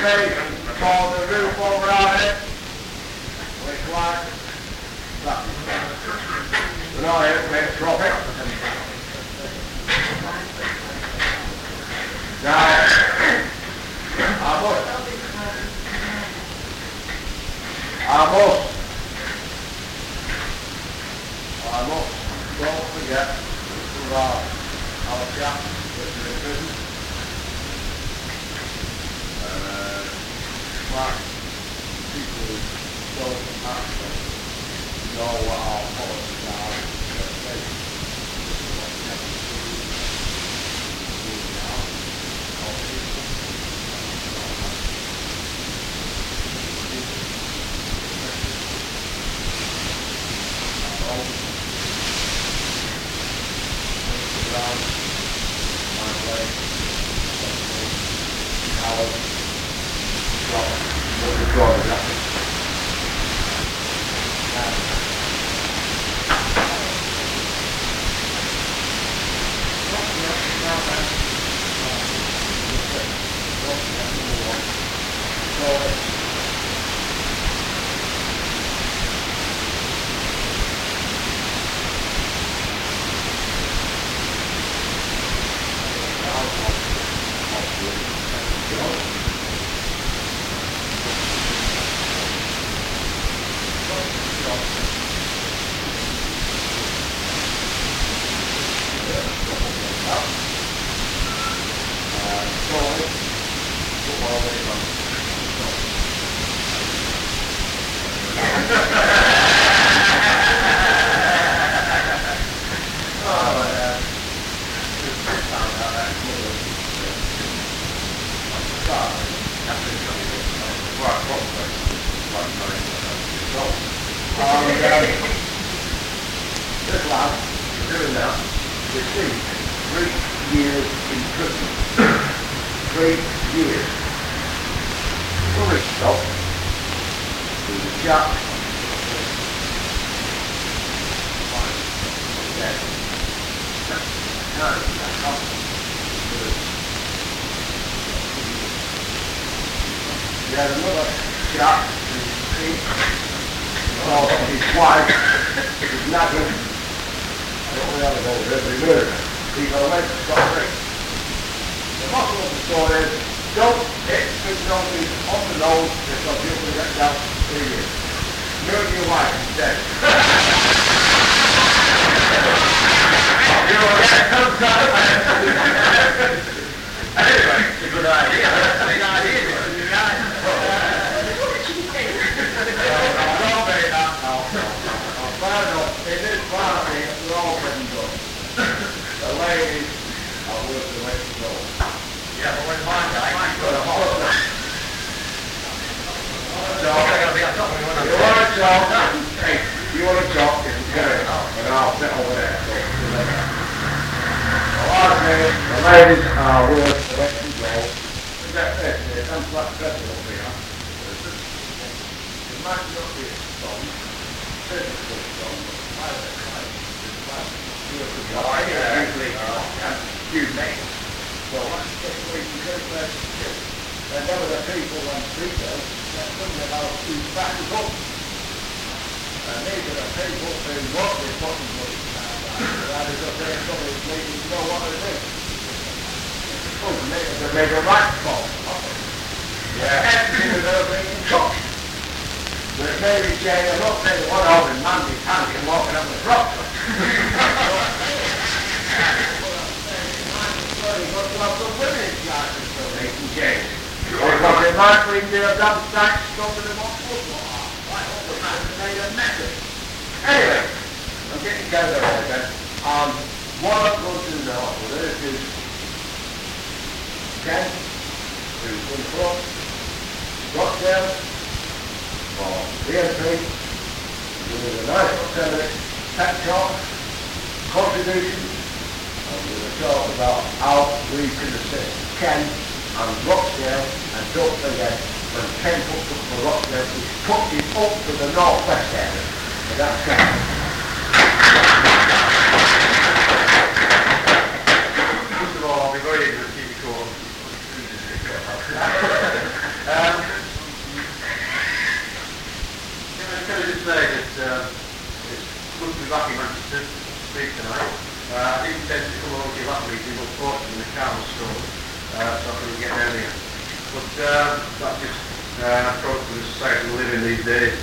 ready for the roof over our head. Which one? We're not here to make profit. Now, I must, don't forget, our chap that's in prison. Smart people who don't actually know what our policies are. This lad is doing that. Received 3 years in prison. 3 years. Fully stopped. He was shot. He had another shot in his feet. His wife is nagging. I don't know how to go with every murder. He's got a leg to stop free. The bottom of the story is, don't hit big donkeys on the nose because you're going to get down for 3 years. Murder your wife instead. Anyway, it's a good idea. That's a big idea. It is party at the open door. The ladies are worth the way to go. Yeah, but when my guy, you've got a holiday. So, you want to talk? Hey, you want to talk? You can get it out, and I'll sit over there. So, the ladies are worth the way to go. That's it. It comes like pressure up here. It might not be a song. Physical song. Excuse me. So that's just the way you go there. And there were the people on street though, that something about 2 factors up. And these are the people who want this bottom money. That is up there, somebody's making to know what they do. Oh, they made a right call. Yeah. Everything was over in shock. But Mary Jane, I'm not saying one of them Mandy Candy and walking up the rock. Got to have some women in charge of the Nathan James. Because they might bring their damn stacks stopping them on football. I hope the man has made a method. Anyway, I'm getting together all again. What I'm going to do now with this is Ken, who's in front, Rochdale, for BNP, doing a nice 10-minute pep talk, contributions. We're going to talk about how we can assist Ken and Rochdale, and don't forget when Ken puts up for Rochdale, he's put it up to the north-west area. And that's Ken. First of all, I'll be very eager to keep you cool. just say that it's good to be back in Manchester to speak tonight. I didn't intend to come over to your last meeting, but fortunately the car was stolen, so I couldn't get down here. But that's just an approach to the society we live in these days.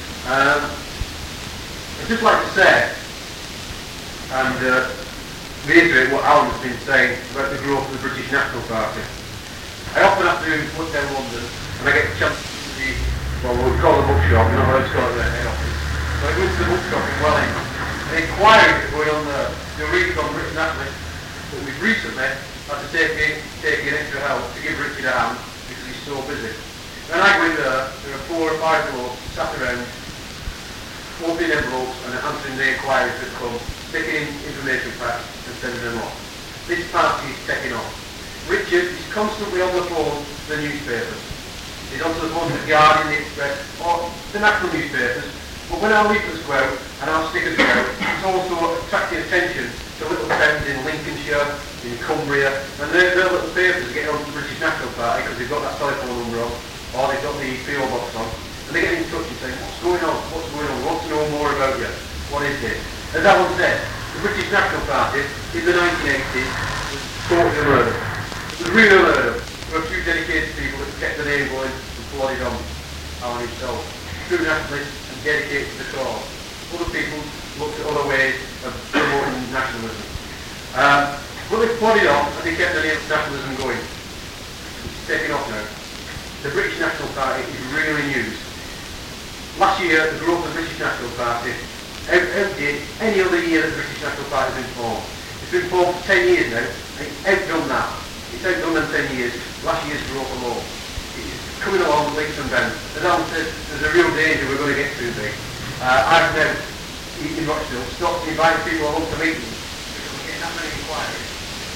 I'd just like to say, and reiterate what Alan has been saying about the growth of the British National Party. I often have to look down London, and I get a chance to see, well, we call the bookshop, you're not allowed to call it their head office. So I go to the bookshop in Welling, and inquiries are going on there. You'll read from British Nationalists, but we've recently had to take in extra help to give Richard a hand because he's so busy. When I go in there are 4 or 5 blokes sat around, opening envelopes and answering the inquiries that come, sticking in information packs and sending them off. This party is taking off. Richard is constantly on the phone to the newspapers. He's on the phone to the Guardian, the Express, or the national newspapers. But when our leaflets go out and our stickers go out, it's also attracting attention to little towns in Lincolnshire, in Cumbria, and their little papers getting on to the British National Party because they've got that telephone number on, or they've got the PO box on, and they get in touch and say, what's going on? What's going on? We want to know more about you. What is this? As Alan said, the British National Party in the 1980s was totally unheard of. It was really unheard of. There were a few dedicated people that kept the name going and plodded on. Alan himself, true nationalist and dedicated to the cause. Other people looked at other ways of promoting nationalism. But they plodded on and they kept the name of nationalism going. It's taking off now. The British National Party is really used. Last year, the growth of the British National Party outdid any other year that the British National Party has been formed. It's been formed for 10 years now, and it's outdone that. It's outdone them 10 years. Last year's growth alone. It's coming along leaps and bounds. As Alan said, there's a real danger we're going to get too big. I've now, in Rochdale, stopped inviting people along to meetings because we're getting that many inquiries.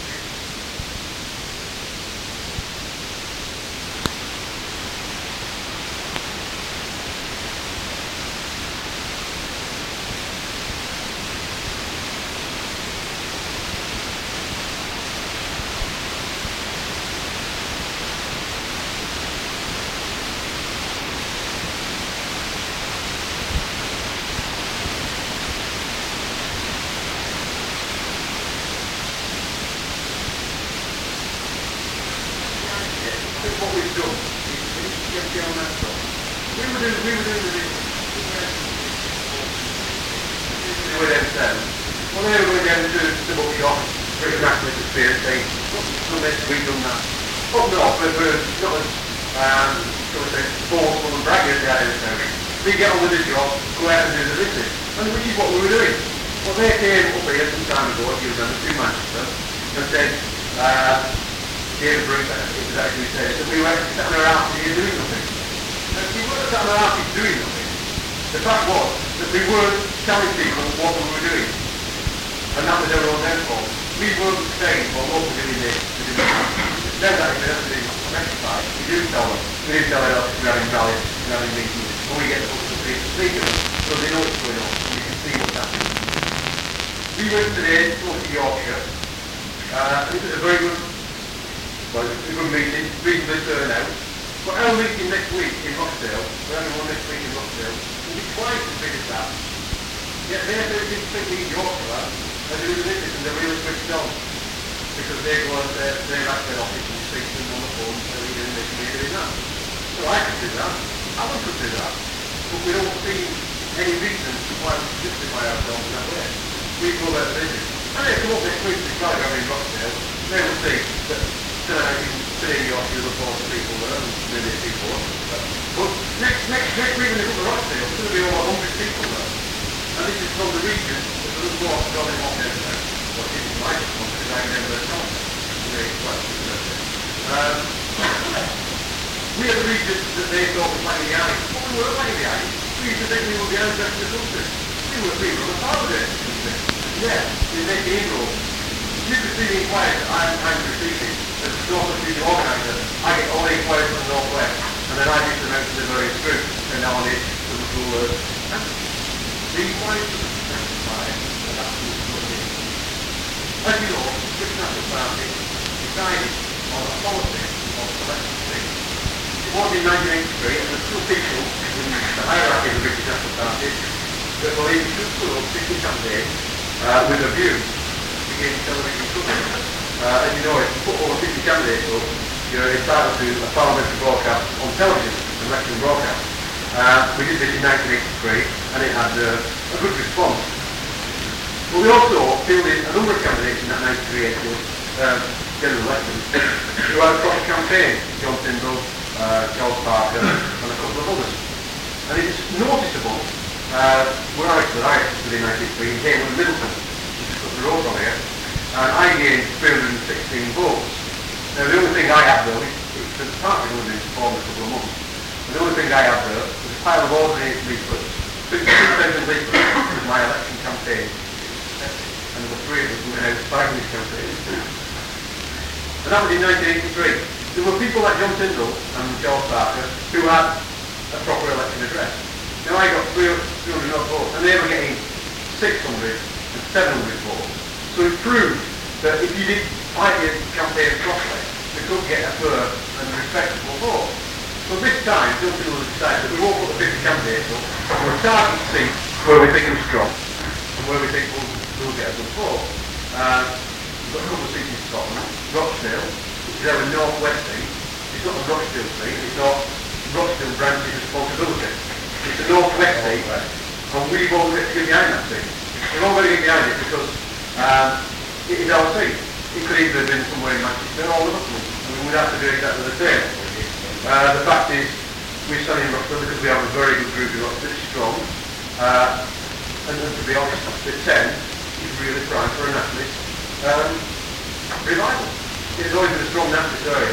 What we've done is get down that stuff. We were doing themselves. Well, they were going down to the bookshop, British Nationalist Experience, saying, what's done this, we've done that. Up north, we're not as, shall we say, forceful and braggy as they are in the town. We get on with the job, go out and do the business. And which is what we were doing. Well, they came up here some time ago, if you remember, to Manchester, and said, David Bruce, it was actually said that we weren't sat on our asses here doing nothing. And we weren't sat on our asses doing nothing. The fact was that we weren't telling people what we were doing. And that was our own downfall. We weren't saying, well, look, we're doing this, we're doing that. Now that it's been doing rectified, we do tell them. We do tell them we're having rallies, we're having meetings, and we get the books to speak to them, so they know what's going on, and you can see what's happening. We went today to Yorkshire, and it was a very good, well, it was a good meeting, reasonably turnout. But our meeting next week in Rochdale, we're having one next week in Rochdale, will be twice as big as that. Yet they're doing thinking in Yorkshire, they're doing business and they're really switched on. Because they go and they're at their office and speak to them on the phone, and they're doing this and they're doing that. So I could do that, Alan could do that, but we don't see any reason why we should justify ourselves in that way. We go about the business. And they come up next week to the program in Rochdale, they will see that tonight in Yorkshire there's a lot of people there, and maybe people. But next week when they come to Rochdale, there's going to be over 100 people there. And this is from the region that doesn't go off God in what they're doing. What it is like, because I never know. We are the region that they thought was like the eye. But we weren't like the eye. We used to think we were the ancestors of the country. We were people on the part of it. Yeah, they make the inroads. You can see the inquiries that I'm receiving. As the North Region Organiser, I get all the inquiries from the North West, and then I give them out to the various groups, and now on it, to the rulers. The inquiries to the specified, and that's what it is. As you know, the British National Party decided on a policy of selection things. It was in 1983, and the two people in the hierarchy of the British National Party that believe you should put up 50 campaigns with a view to gain television coverage. As you know, if you put over 50 candidates up, you're entitled to a parliamentary broadcast on television, an election broadcast. We did this in 1983 and it had a good response. But we also fielded a number of candidates in that 1983 general election who had a proper campaign, John Tyndall, Charles Parker and a couple of others. And it's noticeable where I stood in 1983 in Hayward Middleton, which is up the road from here, and I gained 316 votes. Now the only thing I had though, it's the party only been formed a couple of months, and the only thing I had there was a pile of ordinary leaflets. 52,000 leaflets was my election campaign, and there were 3 of us who went out fighting this campaign. And that was in 1983. There were people like John Tyndall and Charles Parker who had a proper election address. Now I got 300 odd votes, and they were getting 600 and 700 votes. So it proved that if you did fight your campaign properly, you could get a fair and respectable vote. So this time, John Tyndall decided that we won't put the 50 candidates up, we'll target seats where we think are strong, and where we think we'll get a good vote. We've got a couple of seats in Scotland, Rochdale, which is our north-west seat. It's not a Rochdale seat, it's not Rochdale branch's responsibility. It's a north-west seat, and we won't get to get behind that seat. We won't get to get behind it because it is our seat. It could either have been somewhere in Manchester or Liverpool, and we would have to do exactly the same. The fact is, we're standing in Rochdale because we have a very good group in Rochdale, it's strong, and to be honest, the 10 is really prime for a nationalist revival. It's always been a strong nationalist area.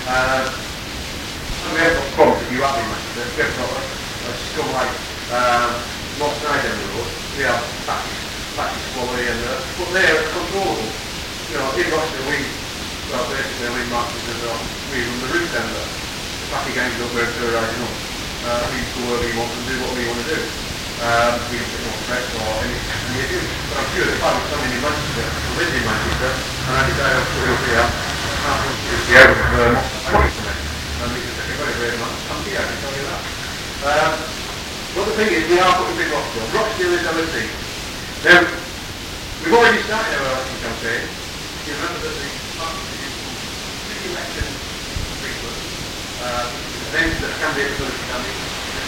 We have got problems that you have in Manchester. We have got a scum like Lost Night down the road. We have fascist quality, and but they're controllable. You know, in Rochdale basically we Manchester, we run the route down there. The party gangs don't go terrorising us. We go wherever we want and do what we want to do. We don't take no threats or any abuse. But I'm sure if I was standing in Manchester, lived in Manchester, and I decided I'll put it up here, it's the out of money for me. And it's a very, very much happy, I can tell you that. But the thing is, we are putting big Rochdale. Rochdale is our seat. Now, we've already started our election campaign. You remember that the party did some pre-election leaflets, names that candidates are going to be standing.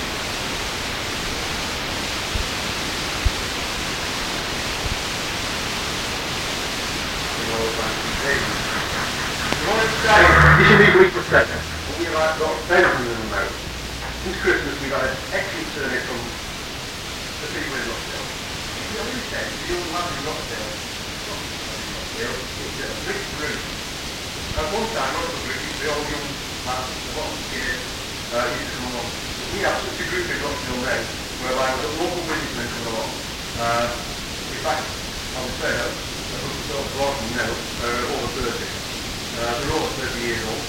This is a week for second. We've got 10 of them now. Since Christmas we've had an excellent survey from the people in Rochdale. If you only said the young lad in Rochdale, it's a mixed group. At one time, one of the group used to be all young lads, the bottom kids, used to come along. We have such a group in Rochdale now, whereby we've got local businessmen come along. In fact, I would say that now are over 30. They're over 30 years old.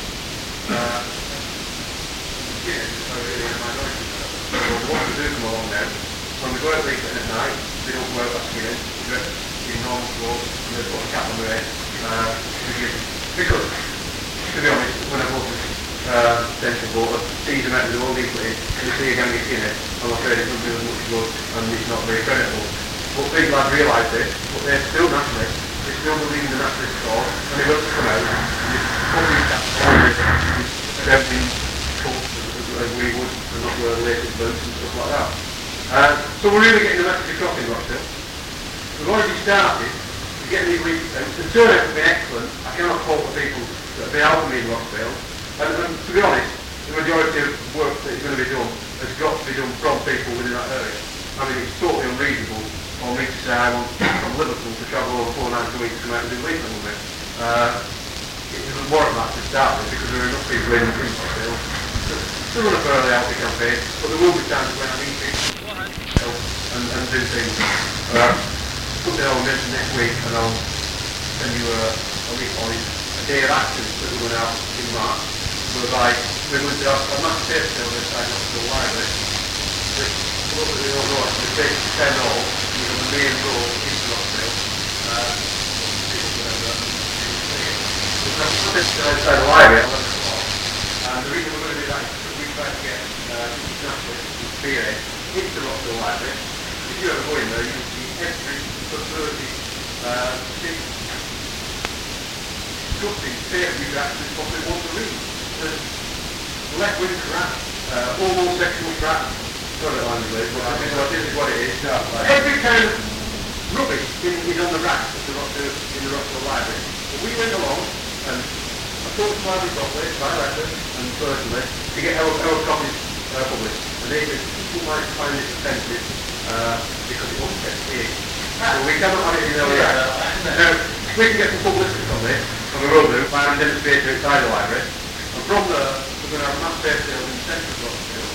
Skinners are really a minority. So what we do come along now, when we go out late at night, they don't wear that skin, they dress in normal clothes, and they've got a cap on their head. Because, to be honest, when I go to central voter, see them out of the world equally, and you see a gang of skinheads, I'm afraid it doesn't do as much good, and it's not very credible. But big lads realise this, but they're still nationalists. They still believe in the nationalist cause, and they will come out and probably everything as we would, and not wear the latest boots and stuff like that. So we're really getting the message across in Rochdale. We've already started to get these leaflets out. The turnout has been excellent. I cannot fault the people that have been helping me in Rochdale. And to be honest, the majority of work that is going to be done has got to be done from people within that area. I mean, it's totally unreasonable for me to say I want from Liverpool to travel over 4 nights a week to come out and do leaflet with me. It doesn't warrant that to start with because there are enough people in Rochdale to run a fairly healthy campaign, but there will be times when I need people and do things. Something I'll mention next week, and I'll send you a link on it, a day of action that we're going to have in March, whereby we're going to have a massive paper sale this side of the library, which a lot of you don't know, actually takes 10 all, on the main road into Rochdale. We've got something outside the library at 11 o'clock, and the reason we're going to do that is because we try to get nationalists and spirit into Rochdale Library, if you ever go in there, you can see every subverted, disgusting state you actually probably want to read. There's left-wing crap, homosexual crap, sorry language, but this is what it is. Every kind of rubbish is on the racks in the Rochdale Library. But we went along and I talked to Library properly, by letter and personally, to get our copies published. And they said, people might find this offensive because it wasn't kept here. So we cannot have it in our racks. Now, we can get some publicity on this, and we will do, by having a demonstrator inside the library. And from there, we're going to have mass fair sales in the centre of Rochdale,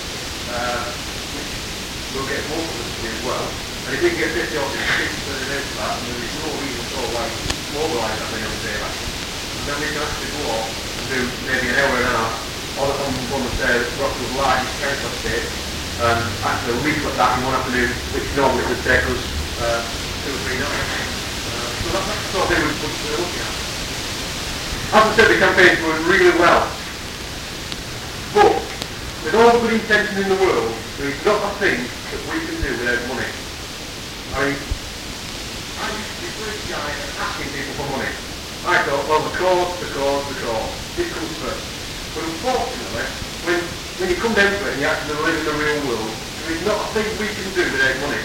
which will get more publicity as well. And if we can get 50 or 60% of that, then there is no reason at all why we should mobilise that many on the day back. And then we can actually go off and do maybe an hour and a half on the Rochdale's largest council estate, and actually leaflet that in one afternoon, which normally would take us 2 or 3 nights. So that's the sort of thing we're looking at. As I said, the campaign's going really well. But, with all the good intention in the world, there is not a thing that we can do without money. I used to be very shy at asking people for money. I thought, well, the cause. This comes first. But unfortunately, when you come down to it and you actually live in the real world, there is not a thing we can do without money.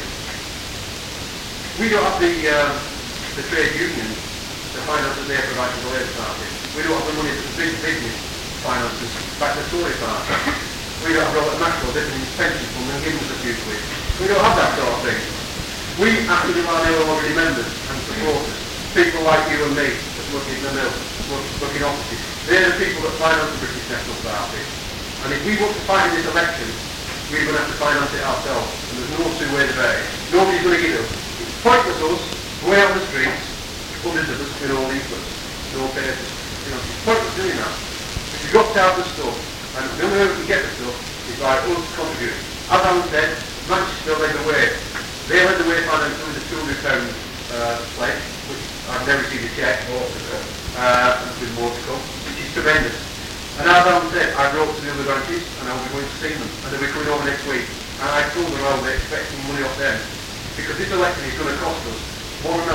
We don't have the trade unions, the finances they provide to the Labour Party. We don't have the money that the big business finances back to the Tory Party. We don't have Robert Maxwell dipping in his pension fund and giving us a few quid. We don't have that sort of thing. We have to do our nail already members and supporters. People like you and me that work in the mill, work in offices. They're the people that finance the British National Party. And if we want to fight in this election, we're going to have to finance it ourselves. And there's no two ways about it. Nobody's going to give us. It's pointless us to go out on the streets, hundreds of us with all leaflets, no papers. It's pointless doing that. If you've got to have the stuff, and the only way we can get the stuff is by us contributing. As Alan said, Manchester led the way. They led the way financially with the £200 pledge, which I've never received a cheque, with more to come, which is tremendous. And as Alan said, I wrote to the other branches and I'll be going to see them, and they'll be coming over next week. And I told them I'll be expecting money off them, because this election is going to cost us £1,500.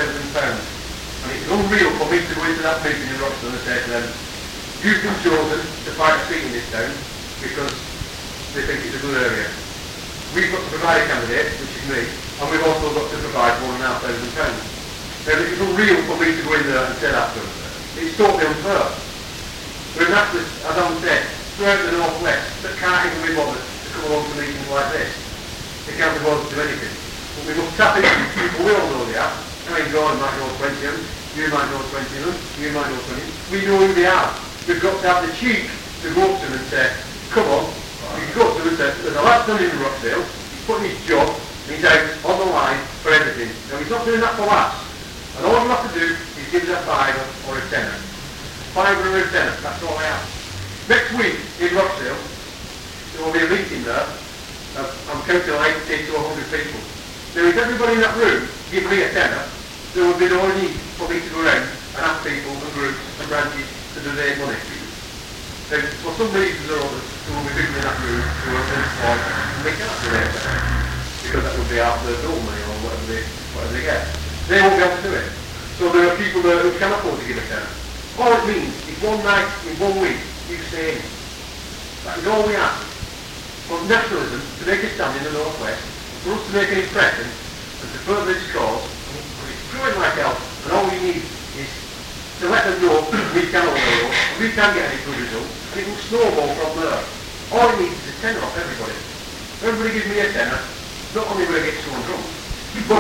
And it's unreal for me to go into that meeting in Rochdale and say to them, you've been chosen to fight a seat in this town because they think it's a good area. We've got to provide a candidate, which is me, and we've also got to provide £1,500. Now, it's unreal for me to go in there and say that to them. It's totally unfair. There are actually, as Alan said, throughout the North West that can't even be bothered to come along to meetings like this. They can't be bothered to do anything. But we must tap into people. We all know they are. I mean, Gordon might know 20 of them, you might know 20 of them, you might know 20. We know who they are. We've got to have the cheek to go up to them and say, come on. You can go up to them and say, there's a lad standing in Rochdale, he's putting his job, and he's out on the line for everything. Now, he's not doing that for laughs. And all you have to do is give us a fiver or a tenner. Fiver or a tenner, that's all I have. Next week in Rochdale, there will be a meeting there. I'm counting like 80 to 100 people. Now, if everybody in that room give me a tenner, there would be no need for me to go around and ask people and groups and branches to donate money. Now, for some reasons or others, there will be people in that room who are unemployed and they can't donate that, because that would be out their bill money or whatever they get. They won't be able to do it. So there are people there who can afford to give a tenner. All it means is one night in 1 week you stay in. That is all we ask. For nationalism to make a stand in the North West, for us to make an impression and to further this cause, and it's growing like hell, and all we need is to let them know we can all know, and we can get any good results, and it will snowball from there. All it needs is a tenner off everybody. Everybody gives me a tenner, not only will I get someone drunk, but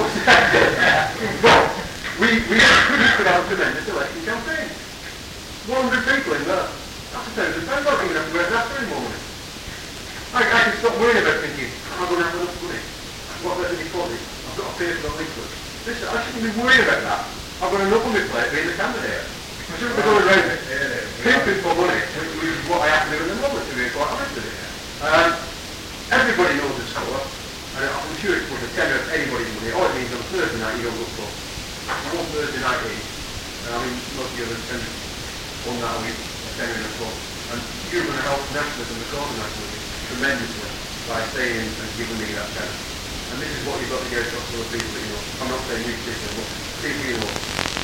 we could have a tremendous election campaign. 100 people in there. That's £1,000. I don't even have to work that very morning. I can stop worrying about thinking, am I going to have enough money? What about the deposit? I've got to pay for the leaflet. Listen, I shouldn't be worrying about that. I've got enough on my plate being the candidate. I shouldn't be going around pimping for money, which is what I have to do at the moment, to be quite honest with you. Everybody knows the score, and I'm sure it's worth a tenner of anybody's money. All it means on Thursday night you don't look for. One Thursday night in, I mean, most of you have spent one night a week, a tenner in a club. And you're going to help nationalism, the cause of nationalism, tremendously by staying and giving me that tenner. And this is what you've got to get across to the people that you know. I'm not saying you particularly, but people you know.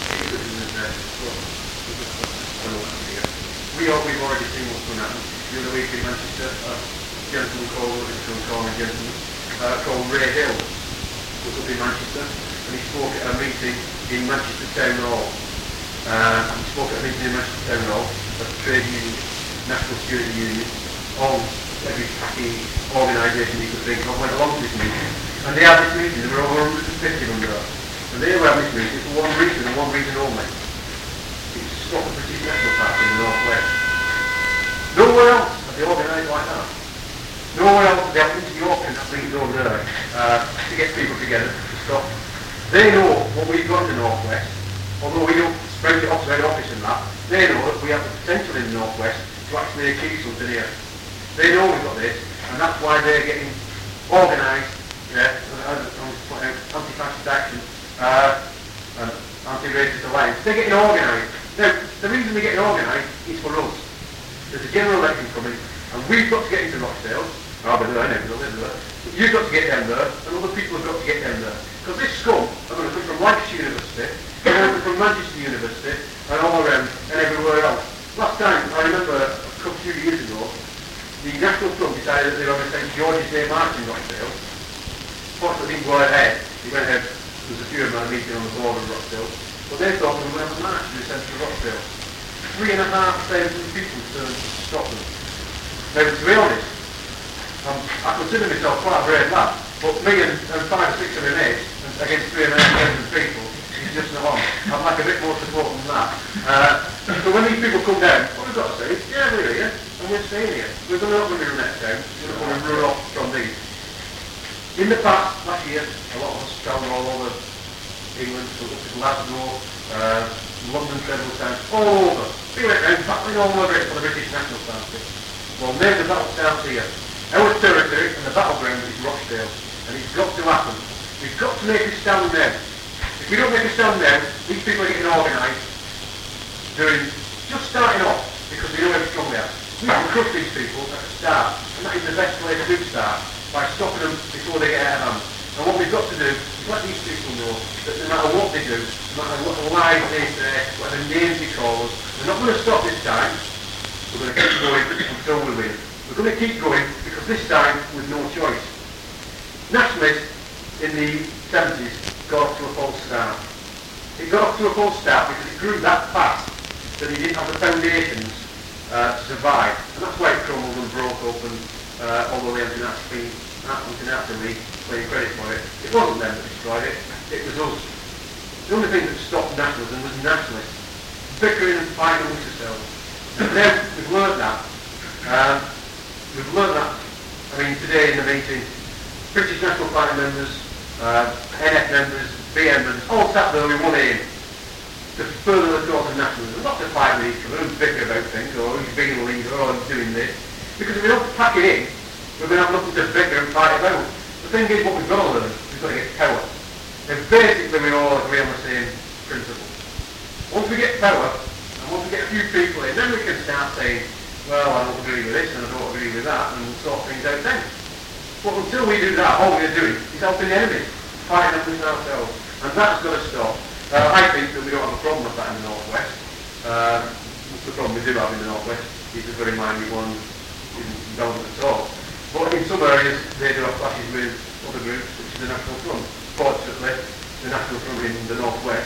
We've already seen what's going to happen. The other week in Manchester, a gentleman called Ray Hill was up in Manchester, and he spoke at a meeting in Manchester Town Hall. He spoke at a meeting in Manchester Town Hall of the trade union, National Security Union, all every packing organisation you could think of went along to this meeting. And they had this meeting, there were over 150 of them there. And they were having this meeting for one reason and one reason only. It's to stop the British National Party in the North West. Nowhere else have they organised like that. Nowhere else have they have into York and things over there to get people together to stop. They know what we've got in the North West, although we don't spread it off to head office and that. They know that we have the potential in the North West to actually achieve something here. They know we've got this, and that's why they're getting organised, anti-fascist action and anti-racist alliance. They're getting organised. Now, the reason they're getting organised is for us. There's a general election coming, and we've got to get into Rochdale. I'll be there, I never live there. But you've got to get down there, and other people have got to get down there. Because this scum are going to come from Lancashire University, they're going to come from Manchester University, and all around, and everywhere else. Last time, I remember a few years ago, the National Front decided that they were going to send George's Day March in Rochdale. Fortunately, didn't go ahead. He went ahead, there was a few of them at a meeting on the board of Rochdale, but they thought they were going to have a march to the centre of Rochdale. 3,500 people turned to stop them. Now, to be honest, I consider myself quite a brave lad, but me and 5 or 6 of my mates against 3,500 people is just not on. I'd like a bit more support than that. So when these people come down, what we've got to say is, yeah, we're here, and we're staying here. We're not going to be run out of town, we're not going to run off from these. In the past, last year, a lot of us travelled all over England, so up to Glasgow, London several times, all over. We went around battling all over it for the British National Party. Well, now the battle starts here. Our territory and the battleground is Rochdale, and it's got to happen. We've got to make a stand now. If we don't make a stand now, these people are getting organised, just starting off, because we know how strong they are. We can crush these people at the start, and that is the best way to do start, by stopping them before they get out of hand. And what we've got to do is let these people know that no matter what they do, no matter what lies they say, whatever names they call us, they're not going to stop this time. We're going to keep going until we win. We're going to keep going because this time with no choice. Nationalists in the 70s got off to a false start. It got off to a false start because it grew that fast that it didn't have the foundations to survive. And that's why it crumbled and broke up, and although the Anti-Nazi League claim credit for it, it wasn't them that destroyed it, it was us. The only thing that stopped nationalism was nationalists bickering and fighting amongst themselves. And now we've learned that. I mean, today in the meeting, British National Party members, NF members, BM members, all sat there with one aim: to further the cause of nationalism, not to fight with each other and bicker about things, or who's being a leader, or who's doing this. Because if we don't pack it in, we're going to have nothing to bicker and fight about. The thing is, what we've got to learn, we've got to get power. And basically we all agree on the same principle. Once we get power, and once we get a few people in, then we can start saying, well, I don't agree with this and I don't agree with that, and we'll sort things out then. But until we do that, all we're doing is helping the enemy, fighting against ourselves. And that's got to stop. I think that we don't have a problem with that in the North West. The problem we do have in the North West is a very minor one, isn't relevant at all. But in some areas, they do have clashes with other groups, which is the National Front. Fortunately, the National Front in the North West,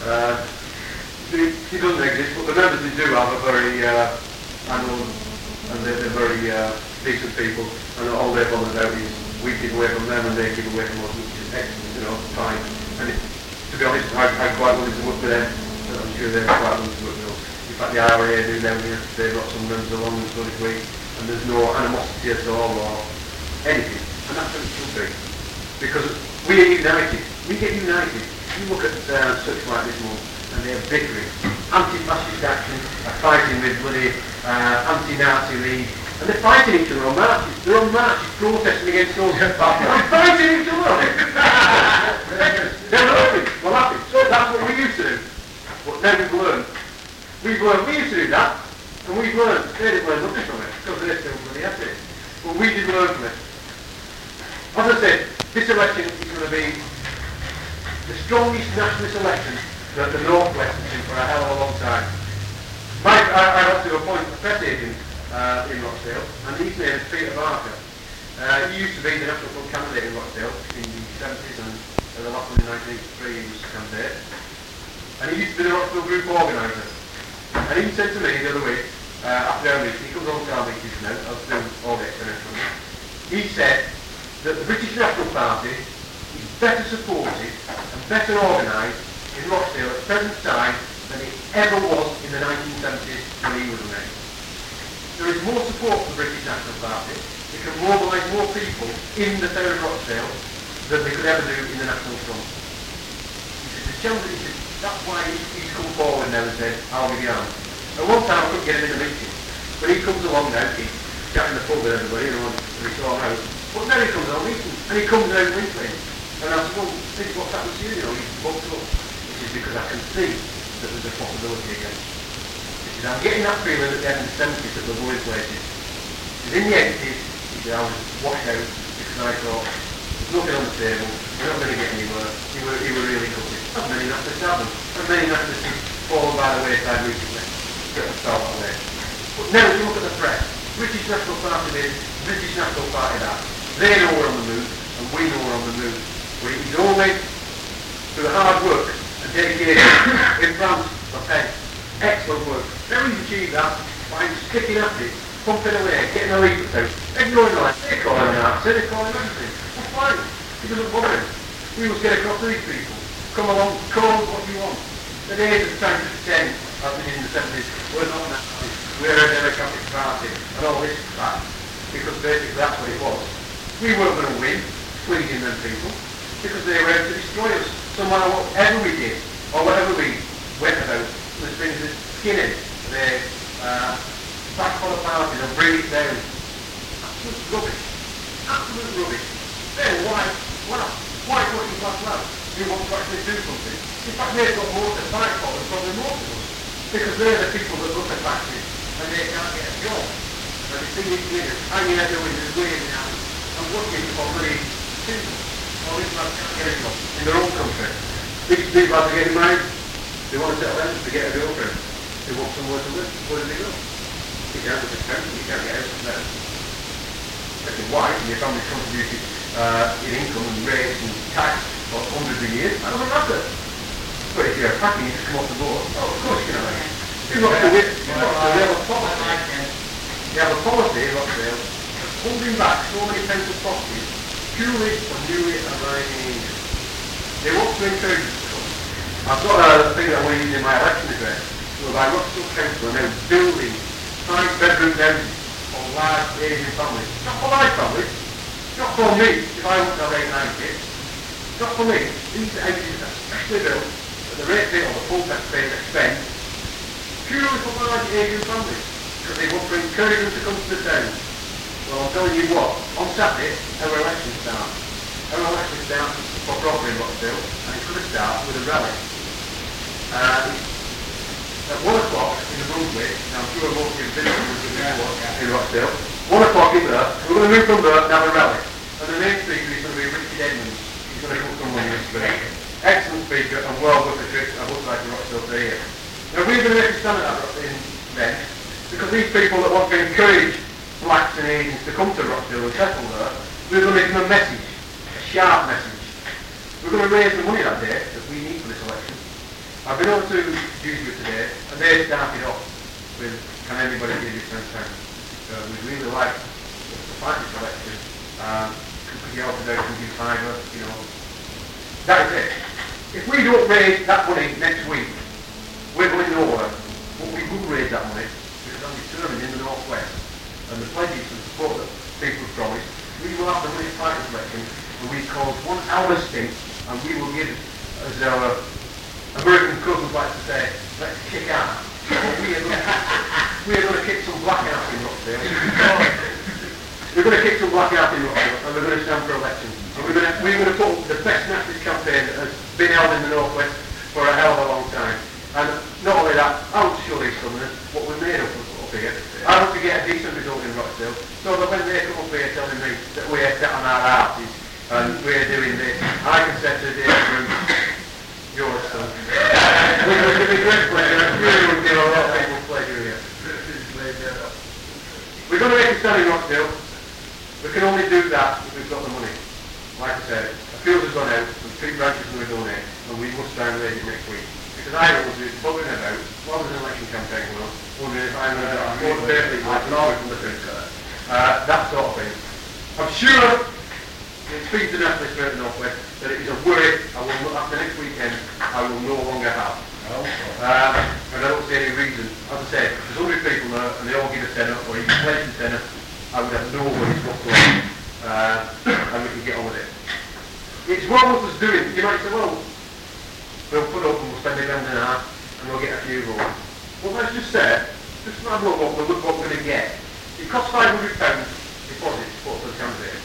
it doesn't exist, but the members they do have are very annual, and they're very decent people, and all they're bothered about is we keep away from them and they keep away from us, which is excellent, fine. And to be honest, I'm quite willing to work with them, and I'm sure they're quite willing to work with us. In fact, the IRA do now, they've got some members along and so this week, and there's no animosity at all or anything, and that's what it should be. Because we are united, we get united. You look at such like this month, and they're bickering. Anti-fascist action are fighting with bloody anti-Nazi League, and they're fighting each other on marches. They're on marches protesting against us. I'm fighting each other. They're laughing. We're laughing. So that's what we used to do. But now we've learned. We used to do that, and we've learned. They didn't learn nothing from it, because they're still bloody at it. But we did learn from it. As I said, This election is going to be the strongest nationalist election that the North West has seen for a hell of a long time. I had to appoint a press agent in Rochdale, and his name is Peter Barker. He used to be the National Front candidate in Rochdale in the 70s, and the last one in 1983 he was a candidate. And he used to be the Rochdale group organiser. And he said to me the other week, after our meeting, he comes on to our meetings now, I was doing all the experiments from him. He said that the British National Party is better supported and better organised in Rochdale at the present time than it ever was in the 1970s when he was elected. There is more support for the British National Party. It can mobilise more people in the town of Rochdale than they could ever do in the National Front. He said, the challenge is, that's why he's come forward now and said, I'll give you a hand. At one time I couldn't get him in a meeting, but he comes along now, he's chatting the pub with everybody, and we saw him out. But now he comes on meeting, and he comes out whistling. And I said, well, this is what's happened to you, he's bumped up. This is because I can see that there's a possibility again. He said, I'm getting that feeling at the end of the 70s that we're going places. He said, in the 80s, he said, I was washed out because I thought, there's nothing on the table, we're not going to get anywhere. He were really gutted. And many nationalists have them. And many nationalists have fallen by the wayside recently. That felt that way. But now if you look at the press, British National Party this, British National Party that. They know we're on the move, and we know we're on the move. But it is only through hard work and dedication in France for Penn. Excellent work. Very easy to achieve that by sticking at it, pumping away, getting a leaflet out, ignoring the light. They call him that, they call him everything. That's fine. It doesn't bother him. We must get across to these people. Come along, call what you want. The days of trying to pretend, as we did in the 70s, we're not nationalists, we're a democratic party, and all this crap, because basically that's what it was. We weren't going to win, pleasing them people, because they were out to destroy us. So no matter whatever we did, or whatever we went about, there's been the skinning, the back on the parties and bring it down. Absolute rubbish. Absolute rubbish. They're white working class lads who want to actually do something. In fact, they've got more to fight for than probably most of us. Because they're the people that run the factories and they can't get a job. And they see these leaders hanging out the windows, waving out and working for money. All these lads can't get a job in their own country. These people are getting married. They want to settle down to get a girlfriend. They want somewhere to live. Where do they go? You can't go to town, you can't get out of there. If you're white and your family's contributed in income and rates and tax for hundreds of years, that doesn't matter. But if you're attacking, you just come off the board. Oh, of course you can have it. You've got to have a policy. You have a policy in Rochdale of holding back so many pension properties purely for newly arriving Indians. They want to encourage us to come. I've got a thing that I want to use in my election address, whereby Rochdale Council are now building 5-bedroom houses for large Asian families. Not for my families. Not for me, if I want to have 8-9 kids. Not for me. These houses are specially built at the rate or the full taxpayers expense purely for large Asian families. Because they want to encourage them to come to the town. Well, I'm telling you what, on Saturday, our election starts. Our election starts for proper in Rochdale, and it's going to start with a rally. At 1 o'clock in the Brunswick, now I'm sure most of you have been in Rochdale, 1 o'clock in there, we're going to move from there and have a rally. And the main speaker is going to be Richard Edmonds. He's going to come from London. Excellent speaker and well worth the trip. I would like to Rochdale to hear. Now we're going to make a stand at that in then, because these people that want to encourage blacks and Asians to come to Rochdale and settle there, we're going to give them a message, a sharp message. We're going to raise the money that day that we need for this election. I've been over to Dewsbury today, and they started off with, can anybody give you 10 cents? We'd really like to fight this election. Could you help us out and give fiver, That is it. If we don't raise that money next week, we're going nowhere. But we will raise that money, because I'm determined in the North West, and the pledges and support that people have promised, we will have the money to fight this election, and we cause 1 hour stint, and we will give, as our American cousins like to say, let's kick out. We are going to kick some black out in Rochdale. We're going to kick some black out in Rochdale, and we're going to stand for elections. And we're going to put the best nationalist campaign that has been held in the North West for a hell of a long time. And not only that, I want to show these southerners what we're made up here. I want to get a decent result in Rochdale, so that when they come up here telling me that we're set on our arses, and we're doing this. I can set a date through your son. Which would give me great pleasure. I really would give a lot of people pleasure here. We're going to make a stand in Rochdale. We can only do that if we've got the money. Like I said, a field has gone out, and 3 branches are going to donate, and we must try and raise it next week. Because I don't want to be bugging about, while there's an election campaign going on, wondering if I'm going to afford to pay people like from the food. That sort of thing. I'm sure, in speaking to National Spirit North West, that it is a worry I will, after next weekend, I will no longer have. And I don't see any reason. As I said, there's 100 people there, and they all give a tenner, or even pledge a tenner, I would have no worries whatsoever. And we can get on with it. It's what us doing. You might say, well, we'll put up and we'll spend £1.5 grand and we'll get a few votes. Well, let's just say, just have a look what we're going to get. It costs £500 deposit to put for the candidate.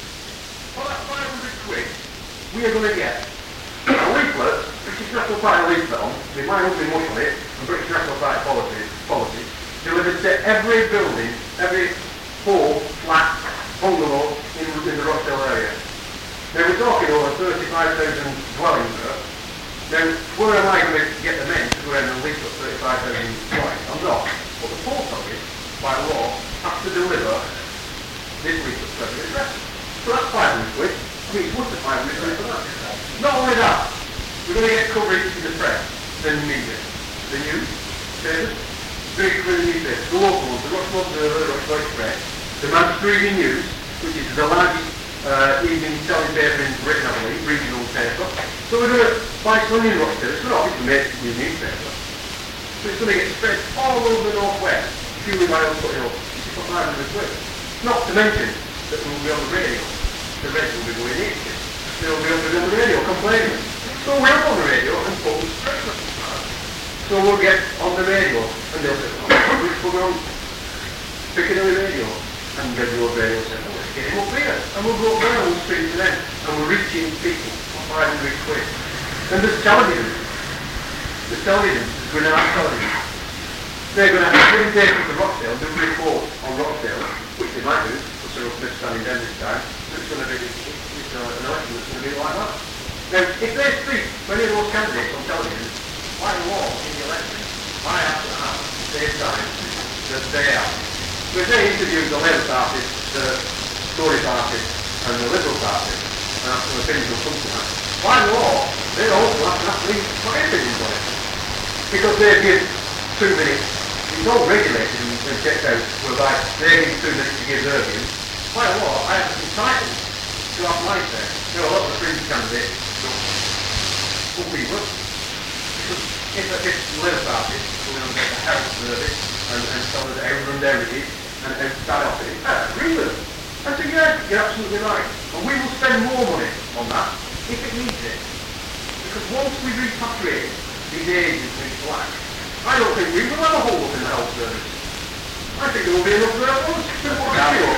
For that £500, we are going to get a leaflet, British National Party leaflet on, with my opening much on it, and British National Party policy, delivered to every building, every home, flat, bungalow in the Rochdale area. Now we're talking over 35,000 dwellings there. Now, where am I going to get the men to go around and leaflet 35,000 dwellings? I'm not. But the post office, by law, has to deliver this leaflet to every address. So that's £500. I mean, it's worth the £500 for that. Not only that, we're going to get coverage in the press, then the media, the news, papers, very clear newspapers, the local ones, the Rochdale Observer, the Rochdale Express, the Manchester Evening News, which is the largest evening selling paper in Britain, I believe, regional paper. So we're going to buy some in Rochdale. It's not obviously made new newspaper. So it's going to get spread all over the northwest, purely by us putting up. It's for £500. Not to mention that we'll be on the radio. The rest will be going in. They'll be on the radio complaining. So we're on the radio and put them straight up. So we'll get on the radio and they'll say, oh, which program? Piccadilly Radio. And then your radio said, oh, let's get him up here. And we'll go up there and we'll speak to them. And we're reaching people for £500. And there's television. There's television. There's going to have television. They're going to have a presentation to Rochdale, do a report on Rochdale, which they might do, because they're up there standing down this time. It's going to be an election that's going to be like that. Now, if they speak to any of those candidates on television, by law in the election, I have to have the same time that they are. So if they interview the Labour Party, the Tory Party, and the Liberal Party, and ask them opinions on something like that, by law, they also have to ask me my opinions on it. Because they give 2 minutes, it's all regulated and checked out, whereby they give 2 minutes to give their views. By law, I have to be entitled to have my say. You know, a lot of the Fringe candidates don't be work. Because if the Labour Party will go and get the health service and tell us how run down it is, and start off it, I agree with them. I say, yeah, you're absolutely right. And we will spend more money on that if it needs it. Because once we repatriate these agents in black, I don't think we will have a hold up in the health service. I think there will be enough there for us to put a deal.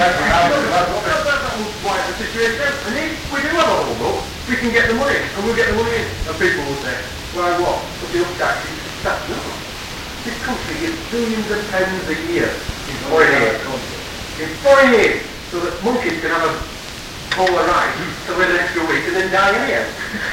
That will quiet the situation out. And if we do have a hold up, we can get the money, and we'll get the money in. And people will say, well, what? Putting up taxes? That's not. This country gives billions of pounds a year in foreign aid. In foreign aid, so that monkeys can have a bowl of rice to live an extra week and then die anyhow.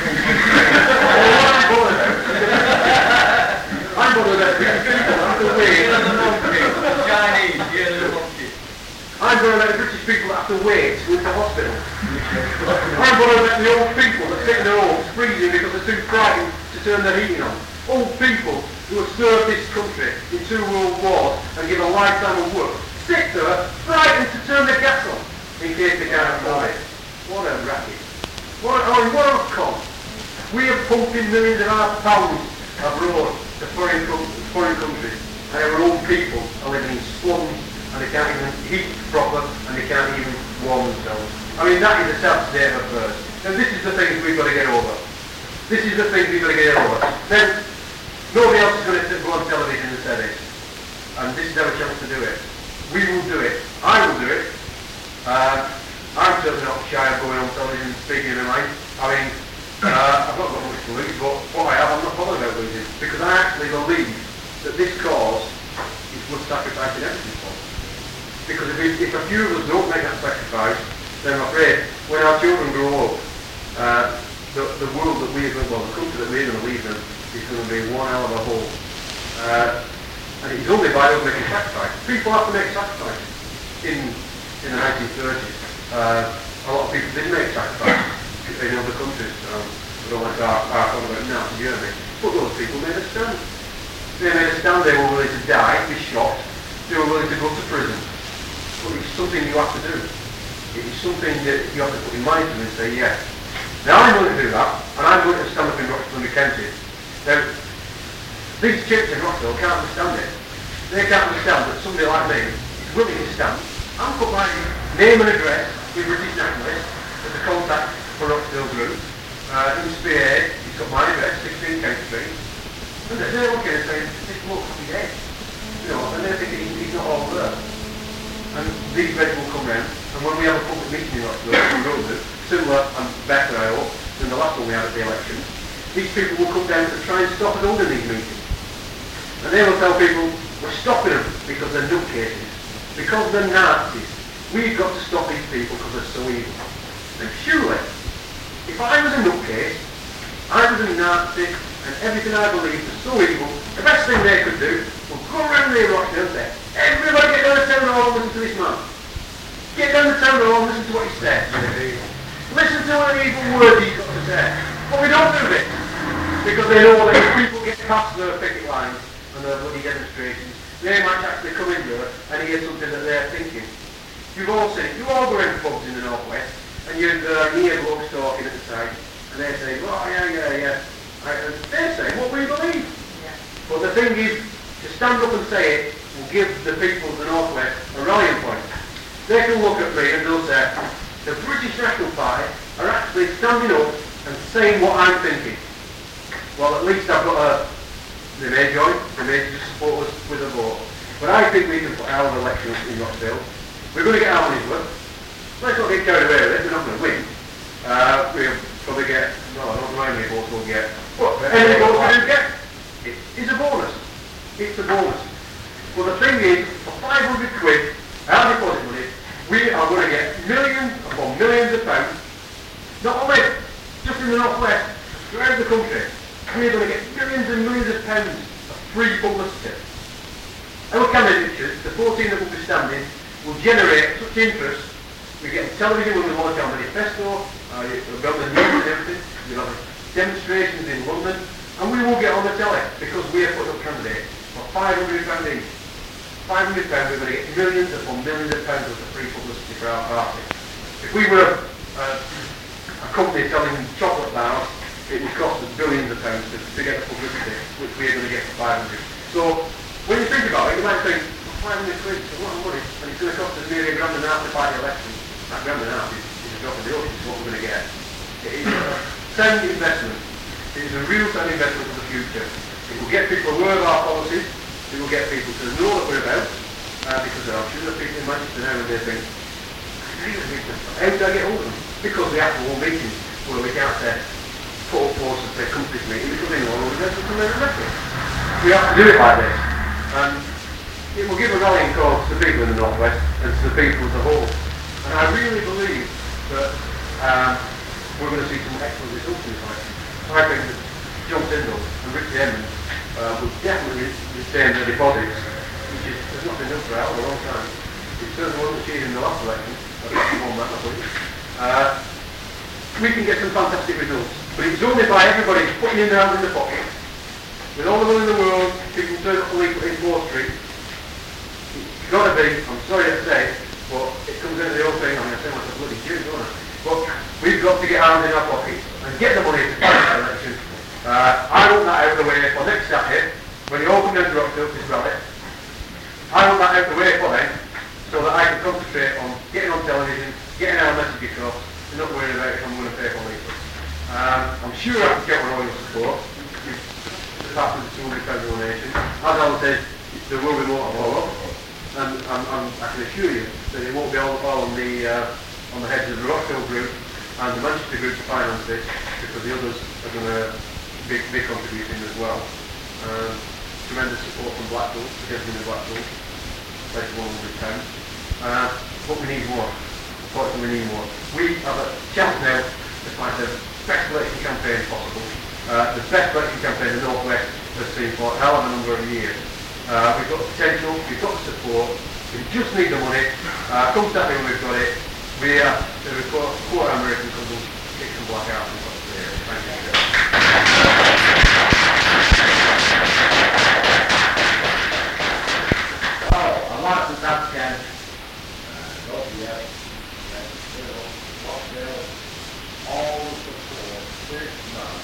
I'm bothered about British people have to wait. Chinese, yeah, they're monkey. I'm bothered about the British people that have to wait to go to hospital. I'm bothered about the old people that sit in their homes freezing because they're too frightened to turn their heating on. Old people who have served this country in 2 world wars and give a lifetime of work, sit there frightened to turn their gas on in case they can't afford it. What a racket. What a con. We are pumping millions of our pounds abroad to foreign countries, and our own people are living in slums, and they can't even eat proper, and they can't even warm themselves. I mean, that is a sad state of affairs. And this is the things we've got to get over. This is the things we've got to get over. Now, nobody else is going to go on television and say this, and this is our chance to do it. We will do it. I will do it. I'm certainly not shy of going on television and speaking of my mind. I mean, I've not got much to lose, but what I have, I'm not bothered about losing. Because I actually believe that this cause is worth sacrificing everything for. Because if a few of us don't make that sacrifice, then I'm afraid when our children grow up, the world that we're going, well, the country that we're going to leave them is going to be one hell of a hole. And it's only by us making sacrifices. People have to make sacrifices. In the 1930s, a lot of people did make sacrifices in other countries. We don't want to talk about Nazi Germany, but those people made a stand. They made a stand. They were willing to die, be shot. They were willing to go to prison. But it's something you have to do. It is something that you have to put your mind to and say, yes. Now I'm going to do that, and I'm going to stand up in Roxton County. Now, these chips in Roxton can't understand it. They can't understand that somebody like me is willing to stand and put my name and address with British Nationalists as a contact for Roxdale Group. In Spearhead, he's got my address, 16 Kent Street. And they're looking and saying, this bloke's dead. You know, and they're thinking he's not all there. And these men will come round, and when we have a public meeting in Roxdale, we go to, similar and better, I hope, than the last one we had at the election, these people will come down to try and stop us holding these meetings. And they will tell people, we're stopping them because they're nutcases, because they're Nazis. We've got to stop these people because they're so evil. And surely, if I was a nutcase, I was a Nazi, and everything I believed was so evil, the best thing they could do was go around the Roxdale and say, everybody get down the town hall and listen to this man. Get down the town hall and listen to what he says. Listen to what evil words he's got to say. But we don't do this, because they know that if people get past their picket lines and their bloody demonstrations, they might actually come in there and hear something that they're thinking. You've all seen it. You all go in pubs in the northwest, and you hear blokes talking at the side, and they say, oh yeah. And they're saying what we believe. Yeah. But the thing is, to stand up and say it will give the people of the northwest a rallying point. They can look at me and they'll say, the British National Party are actually standing up and saying what I'm thinking. Well, at least I've got they may join, they may just support us with a vote. But I think we can put our election in Roxdale. We're going to get our money's worth. Let's not get carried away with it, we're not going to win. We'll probably get, no, I don't know how many votes we'll get. But any votes we do get, it's a bonus. It's a bonus. Well, the thing is, for 500 quid, our deposit money, we are going to get millions upon millions of pounds, not only just in the northwest, throughout the country. We're going to get millions and millions of pounds of free publicity. Our candidates, the 14 that will be standing, will generate such interest. We get on television when we launch our manifesto, we've got the news and everything, we'll have demonstrations in London, and we will get on the telly because we are putting up candidates for £500 each. £500, we're going to get millions upon millions of pounds worth of free publicity for our party. If we were a company selling chocolate bars, it would cost us billions of pounds to get the publicity, which we're going to get for 500. So, when you think about it, you might think, 500 quid is a lot of money, and it's going to cost us nearly £1.5 to fight the election. That £1.5 is a drop in the ocean, is what we're going to get. It is a sound investment. It is a real sound investment for the future. It will get people aware of our policies. It will get people to know what we're about, because there are sure people in Manchester now and they think, how do I get hold of them? Because we have to hold meetings where we can't say, put up posts and say, come to this meeting, because they know all the rest will come in and mess it. We have to do it like this. And it will give a rallying call to the people in the northwest and to the people as a whole. And I really believe that we're going to see some excellent results in this election. I think that John Tyndall and Richard Edmonds will definitely retain their deposits, which has not been done for a hell of a long time. It certainly wasn't achieved in the last election. We can get some fantastic results, but it's only by everybody putting in their hands in the pocket. With all the money in the world, people turn up the leaflet in 4th Street. It's got to be, I'm sorry to say, but it comes into the old thing, I mean, I sound like a bloody Jew, don't I? But we've got to get our hands in our pockets and get the money to fight the election. I want that out of the way for next Saturday, when you open the Roxdale this rally. I want that out of the way for them, so that I can concentrate on getting on television, getting our message across, and not worrying about if I'm going to pay for leaflets. I'm sure I can get my royal support. The fact of the £200 donation. As Alan said, there will be more to follow. And I can assure you that it won't be all on the heads of the Roxdale group and the Manchester group to finance this, because the others are going to be contributing as well. Tremendous support from Blackpool, the gentleman in Blackpool, pledged £100. But we need more. Unfortunately, we need more. We have a chance now to find the best election campaign possible. The best election campaign in the North West has seen for a hell of a number of years. We've got the potential, we've got the support, we just need the money. Come Saturday when we've got it, we are the core American couple, kick some black out. Thank you. I'd like to thank Ken. All the support this man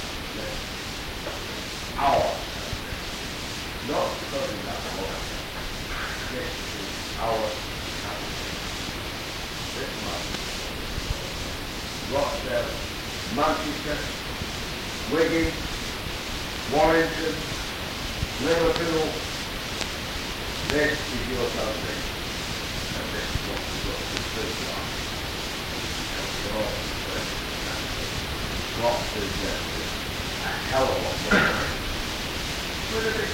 our not because that one. This is our this man. Rochdale, Manchester, Wigan, Warrington, Liverpool. This is your salvation. And this is what we've got to do now. What is that? A hell of a lot more. What is it?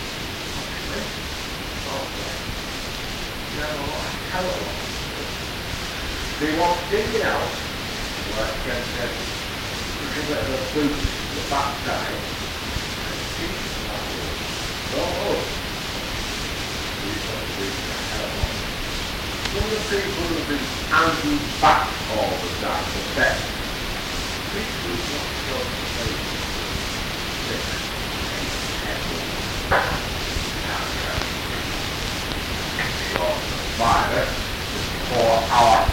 Hell of a lot. They want digging out, like Ken said, a little bit of a boot to the backside. Some of the people who have been handing back all the time have said, for our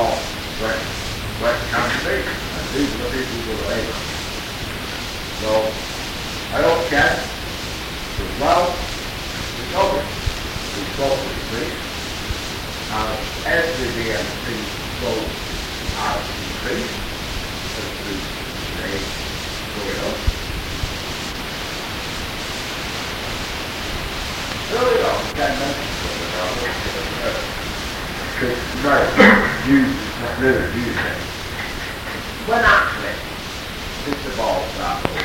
West Country, and these are the people who are able. So, I hope Ken as well, we talk with the priest, and every DMC vote has increased as the day going on. Earlier on, Ken mentioned something about because not really use it. When actually, since the ball started,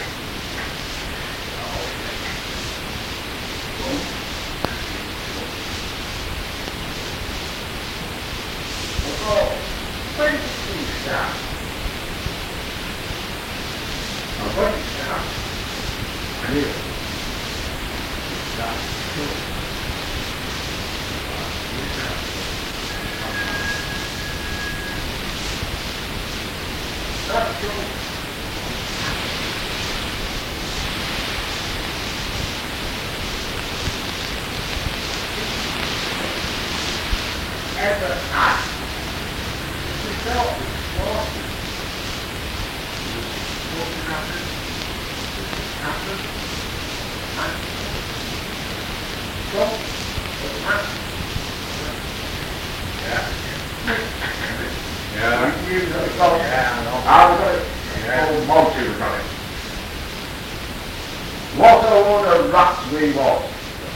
when did you start? And when you start, I knew it. That's true. That's true. Ever asked? We felt what happened, and so it happened. What a load of rats we was.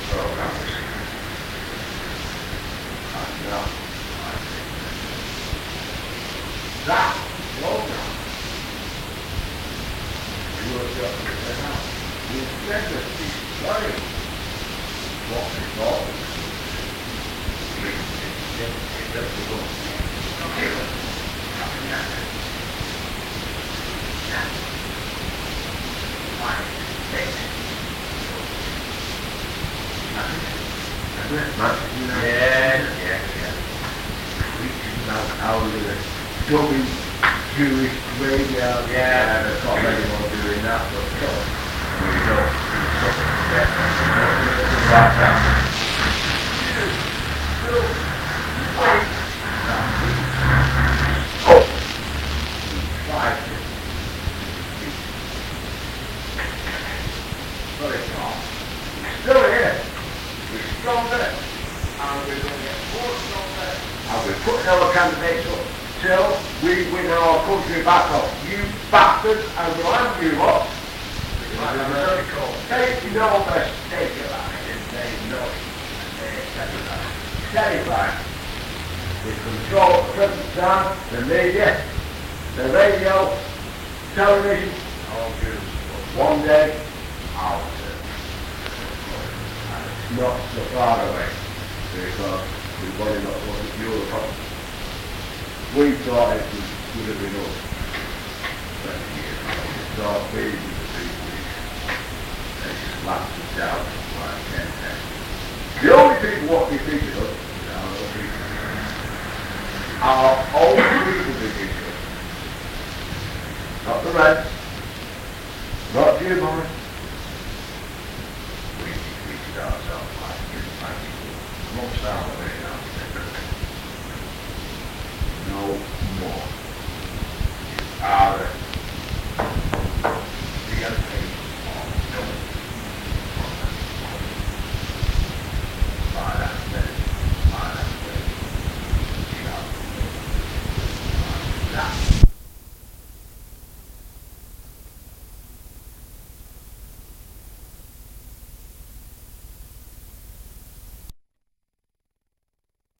That program was you said that destroying what we thought out of the dummy Jewish graveyard. Yeah, there's not many more doing that, but we don't. Right now. Still here. We're stronger. And we're going to get more stronger. And we're putting our candidates up till we win our country back off. You bastards, and we'll have you lot. Take no mistake about it. They know it. Stay back. We control at the present time the media, the radio, television, all good. One day, I'll turn. And it's not so far away, because we've already got one of your problems. we thought it would have been us 20 years ago. We thought feeding the people, they just laughed us down like 10. The only people what we think of are old people we think of. Not the rest. Not you, Morris. We treated ourselves like most our way now. No more. You are